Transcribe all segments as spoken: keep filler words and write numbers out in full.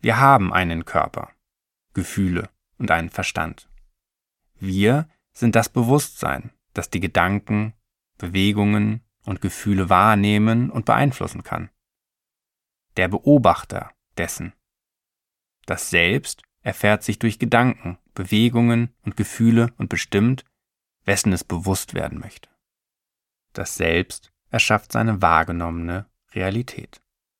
Wir haben einen Körper, Gefühle und einen Verstand. Wir sind das Bewusstsein, das die Gedanken, Bewegungen und Gefühle wahrnehmen und beeinflussen kann. Der Beobachter dessen. Das Selbst erfährt sich durch Gedanken, Bewegungen und Gefühle und bestimmt, wessen es bewusst werden möchte. Das Selbst erschafft seine wahrgenommene Realität.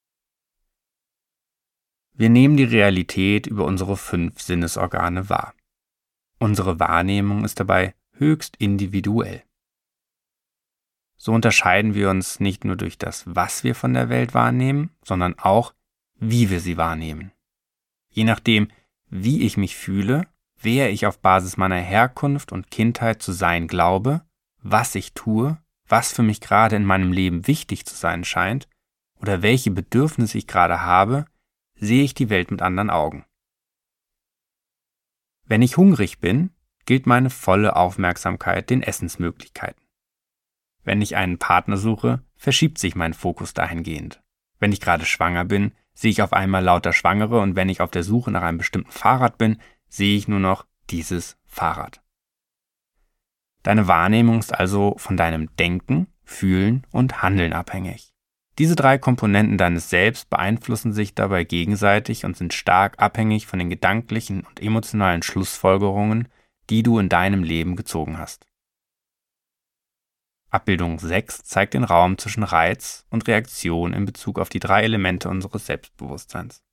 Wir nehmen die Realität über unsere fünf Sinnesorgane wahr. Unsere Wahrnehmung ist dabei höchst individuell. So unterscheiden wir uns nicht nur durch das, was wir von der Welt wahrnehmen, sondern auch, wie wir sie wahrnehmen. Je nachdem, wie ich mich fühle, wer ich auf Basis meiner Herkunft und Kindheit zu sein glaube, was ich tue, was für mich gerade in meinem Leben wichtig zu sein scheint oder welche Bedürfnisse ich gerade habe, sehe ich die Welt mit anderen Augen. Wenn ich hungrig bin, gilt meine volle Aufmerksamkeit den Essensmöglichkeiten. Wenn ich einen Partner suche, verschiebt sich mein Fokus dahingehend. Wenn ich gerade schwanger bin, sehe ich auf einmal lauter Schwangere und wenn ich auf der Suche nach einem bestimmten Fahrrad bin, sehe ich nur noch dieses Fahrrad. Deine Wahrnehmung ist also von deinem Denken, Fühlen und Handeln abhängig. Diese drei Komponenten deines Selbst beeinflussen sich dabei gegenseitig und sind stark abhängig von den gedanklichen und emotionalen Schlussfolgerungen, die du in deinem Leben gezogen hast. Abbildung sechs zeigt den Raum zwischen Reiz und Reaktion in Bezug auf die drei Elemente unseres Selbstbewusstseins.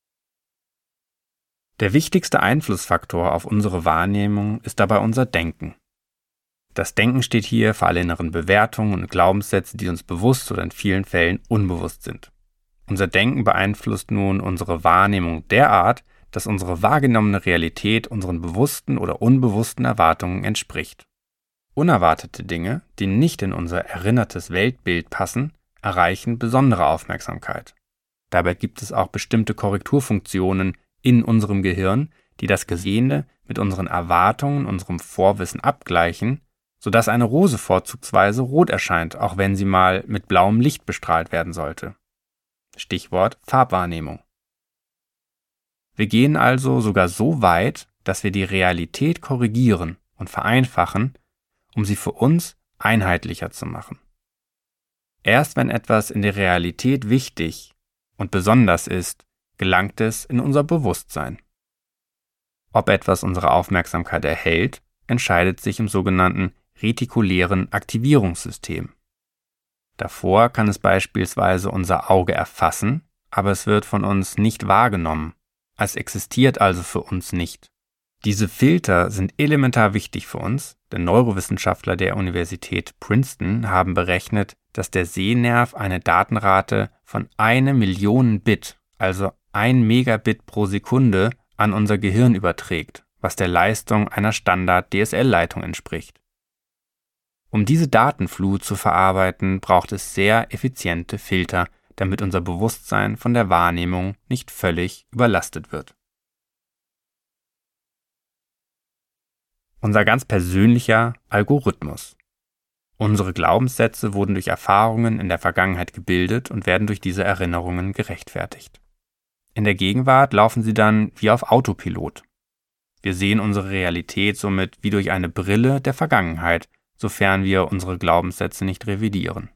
Der wichtigste Einflussfaktor auf unsere Wahrnehmung ist dabei unser Denken. Das Denken steht hier für alle inneren Bewertungen und Glaubenssätze, die uns bewusst oder in vielen Fällen unbewusst sind. Unser Denken beeinflusst nun unsere Wahrnehmung derart, dass unsere wahrgenommene Realität unseren bewussten oder unbewussten Erwartungen entspricht. Unerwartete Dinge, die nicht in unser erinnertes Weltbild passen, erreichen besondere Aufmerksamkeit. Dabei gibt es auch bestimmte Korrekturfunktionen in unserem Gehirn, die das Gesehene mit unseren Erwartungen, unserem Vorwissen abgleichen, sodass eine Rose vorzugsweise rot erscheint, auch wenn sie mal mit blauem Licht bestrahlt werden sollte. Stichwort Farbwahrnehmung. Wir gehen also sogar so weit, dass wir die Realität korrigieren und vereinfachen, um sie für uns einheitlicher zu machen. Erst wenn etwas in der Realität wichtig und besonders ist, gelangt es in unser Bewusstsein. Ob etwas unsere Aufmerksamkeit erhält, entscheidet sich im sogenannten retikulären Aktivierungssystem. Davor kann es beispielsweise unser Auge erfassen, aber es wird von uns nicht wahrgenommen. Es existiert also für uns nicht. Diese Filter sind elementar wichtig für uns, denn Neurowissenschaftler der Universität Princeton haben berechnet, dass der Sehnerv eine Datenrate von eine Million Bit, also ein Megabit pro Sekunde, an unser Gehirn überträgt, was der Leistung einer Standard-D S L-Leitung entspricht. Um diese Datenflut zu verarbeiten, braucht es sehr effiziente Filter, damit unser Bewusstsein von der Wahrnehmung nicht völlig überlastet wird. Unser ganz persönlicher Algorithmus. Unsere Glaubenssätze wurden durch Erfahrungen in der Vergangenheit gebildet und werden durch diese Erinnerungen gerechtfertigt. In der Gegenwart laufen sie dann wie auf Autopilot. Wir sehen unsere Realität somit wie durch eine Brille der Vergangenheit, sofern wir unsere Glaubenssätze nicht revidieren.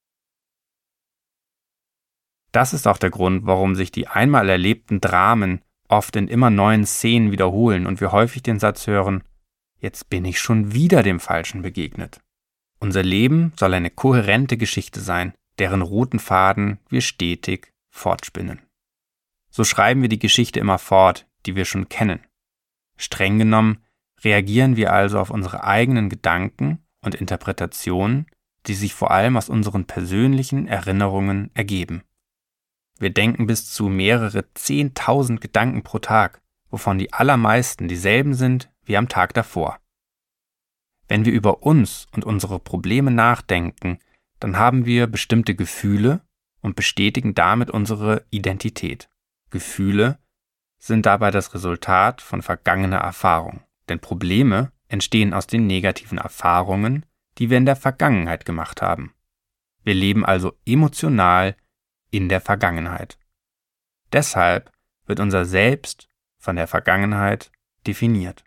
Das ist auch der Grund, warum sich die einmal erlebten Dramen oft in immer neuen Szenen wiederholen und wir häufig den Satz hören: Jetzt bin ich schon wieder dem Falschen begegnet. Unser Leben soll eine kohärente Geschichte sein, deren roten Faden wir stetig fortspinnen. So schreiben wir die Geschichte immer fort, die wir schon kennen. Streng genommen reagieren wir also auf unsere eigenen Gedanken und Interpretationen, die sich vor allem aus unseren persönlichen Erinnerungen ergeben. Wir denken bis zu mehrere zehntausend Gedanken pro Tag, wovon die allermeisten dieselben sind wie am Tag davor. Wenn wir über uns und unsere Probleme nachdenken, dann haben wir bestimmte Gefühle und bestätigen damit unsere Identität. Gefühle sind dabei das Resultat von vergangener Erfahrung, denn Probleme entstehen aus den negativen Erfahrungen, die wir in der Vergangenheit gemacht haben. Wir leben also emotional in der Vergangenheit. Deshalb wird unser Selbst von der Vergangenheit definiert.